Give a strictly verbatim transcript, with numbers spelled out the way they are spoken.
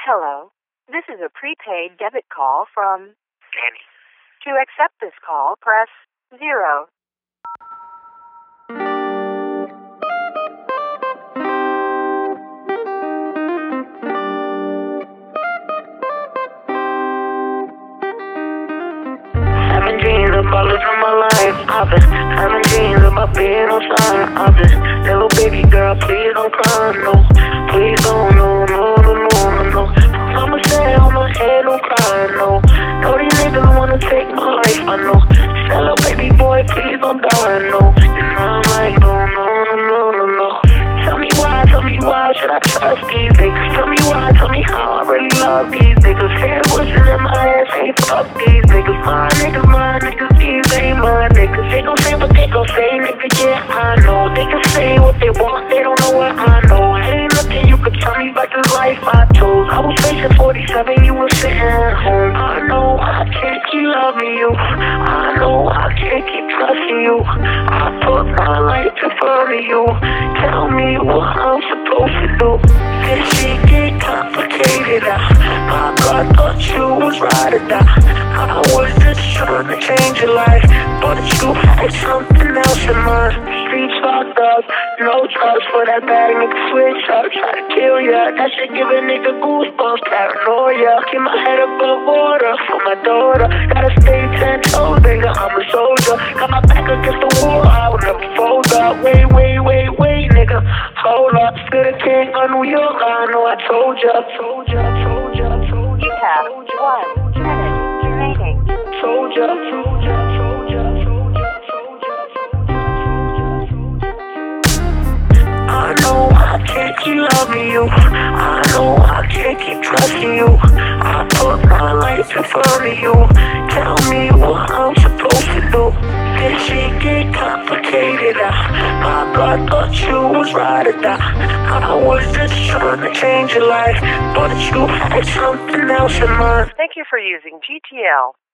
Hello. This is a prepaid debit call from Danny. To accept this call, press zero. Having dreams about living my life. I've been having dreams about being on time. I've been, little baby girl, please don't cry, no. Please don't, no, no, no, no, no, no. Mama said on my head, don't cry, no. No, these niggas wanna take my life, I know. Tell little baby boy, please don't die, no. You know I'm like, no, no, no, no, no, no. Tell me why, tell me why should I trust these niggas? Tell me why, tell me how I really love these niggas. Head voices in my ass, ain't fuck these niggas. My niggas, my niggas, these ain't my niggas. They gon' say what they gon' say, nigga, yeah, I know. They can say what they want, they don't know what I know. Ain't nothing you could tell me about the life I chose. I was facing forty-seven, you were sitting at home. I know I can't keep loving you. I know I can't keep trusting you. I put my life in front of you. Tell me what I'm supposed to do. This shit get complicated. I, I God thought you was right or die. I was just trying to change your life, but you had something else in mind. Streets locked up, no trust for that bad nigga switch up. Try to kill ya, that shit give a nigga goosebumps, paranoia. Keep my head above water for my daughter. Gotta stay ten toes, nigga, I'm a soldier. Got my back against the wall, I would never fold up. Wait, wait, wait, wait, nigga, hold up. Still the king of New York, I know I told ya. Told ya, told ya, told ya. You have one minute remaining. Told ya, told ya, told ya, told ya, told ya, told ya. I know I can't keep loving you. I know I can't keep trusting you. I put my life in front of you. Tell me what I'm supposed to do. This shit get complicated. I, I God thought you was right or die. I was just trying to change your life, but you had something else in mind. Thank you for using G T L.